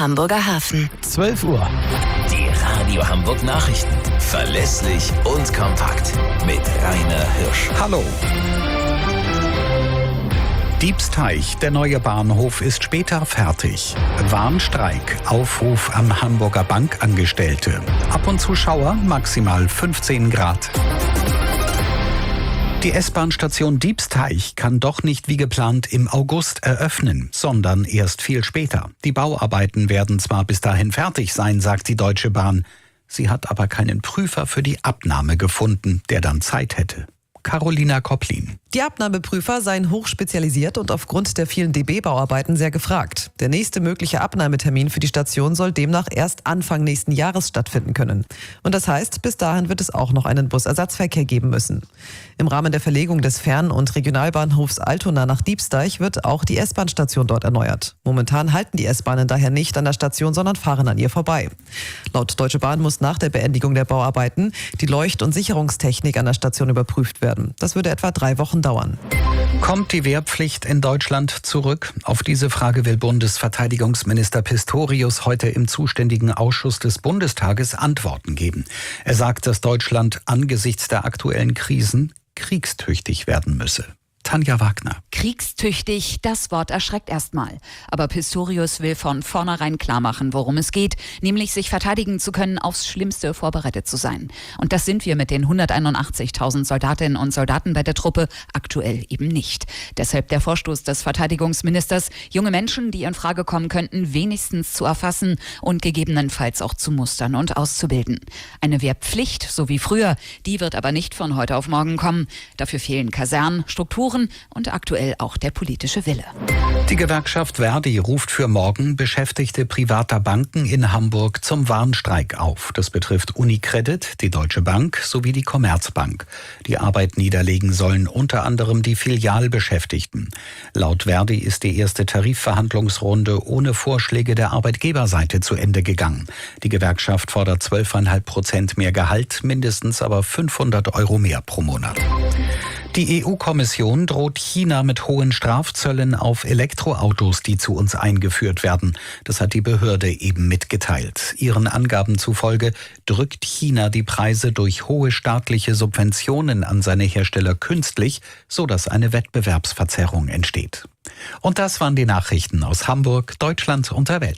Hamburger Hafen. 12 Uhr. Die Radio Hamburg Nachrichten. Verlässlich und kompakt. Mit Rainer Hirsch. Hallo. Diebsteich, der neue Bahnhof ist später fertig. Warnstreik, Aufruf an Hamburger Bankangestellte. Ab und zu Schauer, maximal 15 Grad. Die S-Bahn-Station Diebsteich kann doch nicht wie geplant im August eröffnen, sondern erst viel später. Die Bauarbeiten werden zwar bis dahin fertig sein, sagt die Deutsche Bahn. Sie hat aber keinen Prüfer für die Abnahme gefunden, der dann Zeit hätte. Carolina Kopplin. Die Abnahmeprüfer seien hochspezialisiert und aufgrund der vielen DB-Bauarbeiten sehr gefragt. Der nächste mögliche Abnahmetermin für die Station soll demnach erst Anfang nächsten Jahres stattfinden können. Und das heißt, bis dahin wird es auch noch einen Busersatzverkehr geben müssen. Im Rahmen der Verlegung des Fern- und Regionalbahnhofs Altona nach Diebsteich wird auch die S-Bahn-Station dort erneuert. Momentan halten die S-Bahnen daher nicht an der Station, sondern fahren an ihr vorbei. Laut Deutsche Bahn muss nach der Beendigung der Bauarbeiten die Leucht- und Sicherungstechnik an der Station überprüft werden. Das würde etwa 3 Wochen dauern. Kommt die Wehrpflicht in Deutschland zurück? Auf diese Frage will Bundesverteidigungsminister Pistorius heute im zuständigen Ausschuss des Bundestages Antworten geben. Er sagt, dass Deutschland angesichts der aktuellen Krisen kriegstüchtig werden müsse. Tanja Wagner. Kriegstüchtig, das Wort erschreckt erstmal. Aber Pistorius will von vornherein klarmachen, worum es geht, nämlich sich verteidigen zu können, aufs Schlimmste vorbereitet zu sein. Und das sind wir mit den 181.000 Soldatinnen und Soldaten bei der Truppe aktuell eben nicht. Deshalb der Vorstoß des Verteidigungsministers, junge Menschen, die in Frage kommen könnten, wenigstens zu erfassen und gegebenenfalls auch zu mustern und auszubilden. Eine Wehrpflicht, so wie früher, die wird aber nicht von heute auf morgen kommen. Dafür fehlen Kasernen, Strukturen und aktuell auch der politische Wille. Die Gewerkschaft Verdi ruft für morgen Beschäftigte privater Banken in Hamburg zum Warnstreik auf. Das betrifft UniCredit, die Deutsche Bank sowie die Commerzbank. Die Arbeit niederlegen sollen unter anderem die Filialbeschäftigten. Laut Verdi ist die erste Tarifverhandlungsrunde ohne Vorschläge der Arbeitgeberseite zu Ende gegangen. Die Gewerkschaft fordert 12,5% mehr Gehalt, mindestens aber 500 € mehr pro Monat. Die EU-Kommission droht China mit hohen Strafzöllen auf Elektroautos, die zu uns eingeführt werden. Das hat die Behörde eben mitgeteilt. Ihren Angaben zufolge drückt China die Preise durch hohe staatliche Subventionen an seine Hersteller künstlich, sodass eine Wettbewerbsverzerrung entsteht. Und das waren die Nachrichten aus Hamburg, Deutschland und der Welt.